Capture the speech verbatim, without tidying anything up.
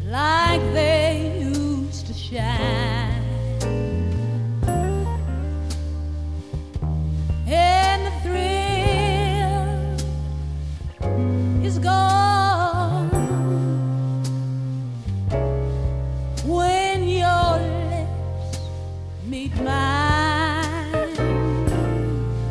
like they used to shine. And the thrill is gone when your lips meet mine.